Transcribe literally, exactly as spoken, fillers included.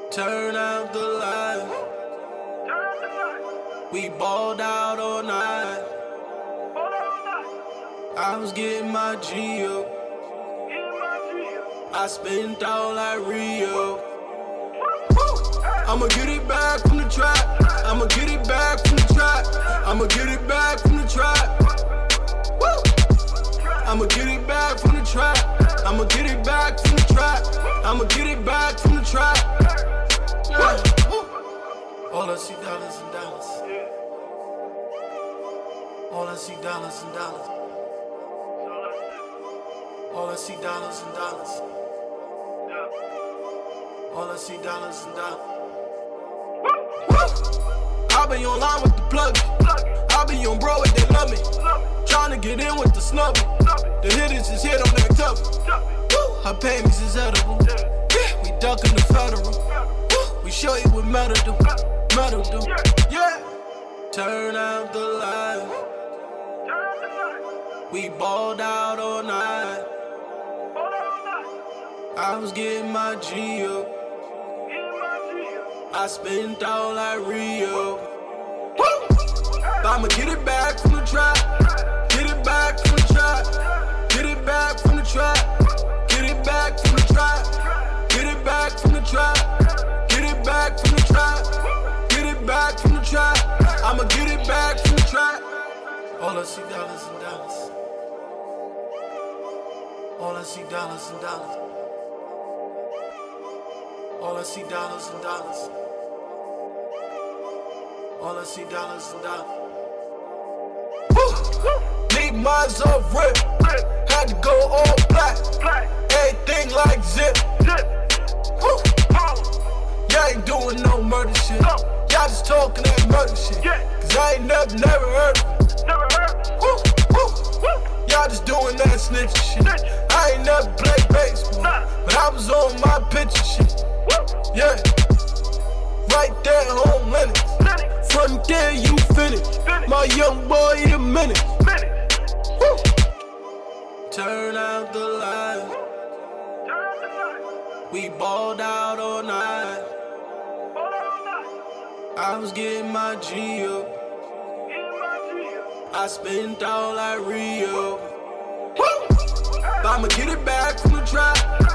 Turn out the light. We balled out all night. I was getting my G up. I spent all like Rio. I'ma get it back from the trap. I'ma get it back from the trap. I'ma get it back from the trap. I'ma get it back from the trap. I'ma get it back from the trap. I'ma get it back from the trap. Yeah. All I see dollars and dollars. All I see dollars and dollars. All I see dollars and dollars. All I see dollars and dollars. I be online with the plug. I be on bro if they love me. Tryna get in with the snubby. The hitters is hit on that tough. Her payments is edible. Yeah, we duckin' the federal. We show you what metal do. Metal do. Yeah. Turn out the light. We balled out all night. I was getting my G up. I spent all like Rio. I'ma get it back from the trap. Get it back from the trap. Get it back from the trap. Get it back from the trap. Get it back from the trap. Get it back from the trap. Get it back from the trap. I'ma get it back from the trap. All I see dollars and dollars. All I see dollars and dollars. All I see dollars and dollars. All I see dollars and dollars. Need mines up rip. Had to go all black. Everything like zip. Y'all ain't doing no murder shit. Y'all just talking that murder shit. Cause I ain't never, never heard of it. Y'all just doing that snitch shit. I ain't never played baseball, but I was on my picture shit. Yeah, right there, home Lennox. From there you finish. My young boy, the minute. Woo. Turn out the light. We balled out all night. I was getting my G up. I spent all like Rio. I'ma get it back from the trap.